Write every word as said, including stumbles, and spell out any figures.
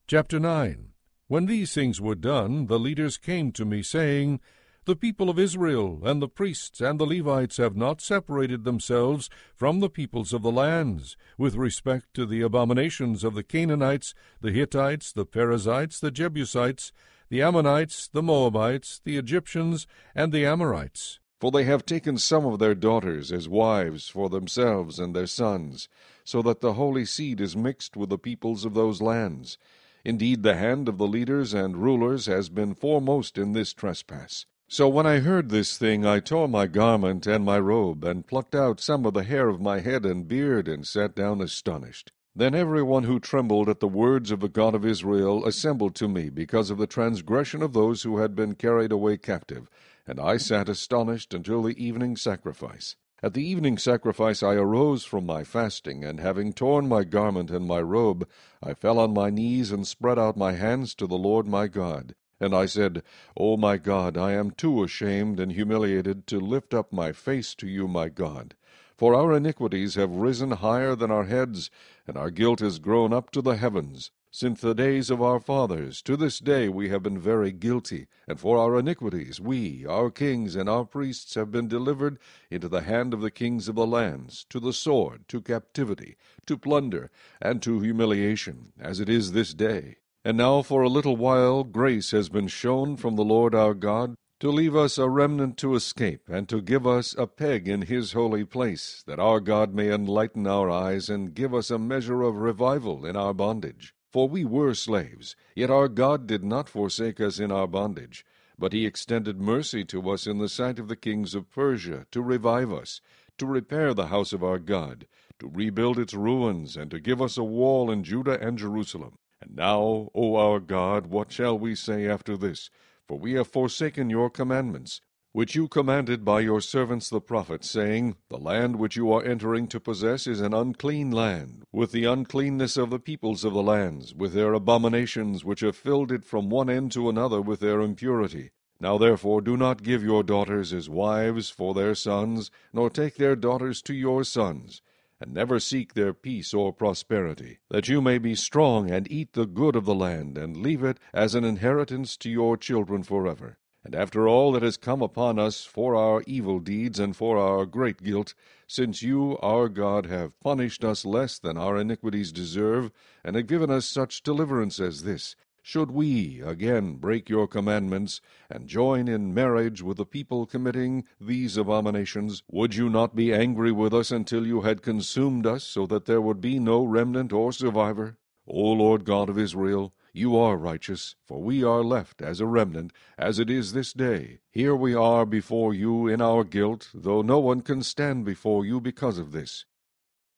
Chapter nine. When these things were done, the leaders came to me, saying, The people of Israel, and the priests, and the Levites have not separated themselves from the peoples of the lands, with respect to the abominations of the Canaanites, the Hittites, the Perizzites, the Jebusites, the Ammonites, the Moabites, the Egyptians, and the Amorites. For they have taken some of their daughters as wives for themselves and their sons, so that the holy seed is mixed with the peoples of those lands. Indeed, the hand of the leaders and rulers has been foremost in this trespass. So when I heard this thing, I tore my garment and my robe, and plucked out some of the hair of my head and beard, and sat down astonished. Then every one who trembled at the words of the God of Israel assembled to me, because of the transgression of those who had been carried away captive. And I sat astonished until the evening sacrifice. At the evening sacrifice I arose from my fasting, and having torn my garment and my robe, I fell on my knees and spread out my hands to the Lord my God. And I said, O my God, I am too ashamed and humiliated to lift up my face to you, my God. For our iniquities have risen higher than our heads, and our guilt has grown up to the heavens. Since the days of our fathers, to this day we have been very guilty, and for our iniquities we, our kings, and our priests have been delivered into the hand of the kings of the lands, to the sword, to captivity, to plunder, and to humiliation, as it is this day. And now for a little while grace has been shown from the Lord our God, to leave us a remnant to escape, and to give us a peg in his holy place, that our God may enlighten our eyes, and give us a measure of revival in our bondage. For we were slaves, yet our God did not forsake us in our bondage, but he extended mercy to us in the sight of the kings of Persia, to revive us, to repair the house of our God, to rebuild its ruins, and to give us a wall in Judah and Jerusalem. And now, O our God, what shall we say after this? For we have forsaken your commandments, which you commanded by your servants the prophets, saying, The land which you are entering to possess is an unclean land, with the uncleanness of the peoples of the lands, with their abominations which have filled it from one end to another with their impurity. Now therefore do not give your daughters as wives for their sons, nor take their daughters to your sons, and never seek their peace or prosperity, that you may be strong and eat the good of the land, and leave it as an inheritance to your children forever. And after all that has come upon us for our evil deeds and for our great guilt, since you, our God, have punished us less than our iniquities deserve, and have given us such deliverance as this, should we again break your commandments, and join in marriage with the people committing these abominations, would you not be angry with us until you had consumed us, so that there would be no remnant or survivor? O Lord God of Israel, you are righteous, for we are left as a remnant, as it is this day. Here we are before you in our guilt, though no one can stand before you because of this.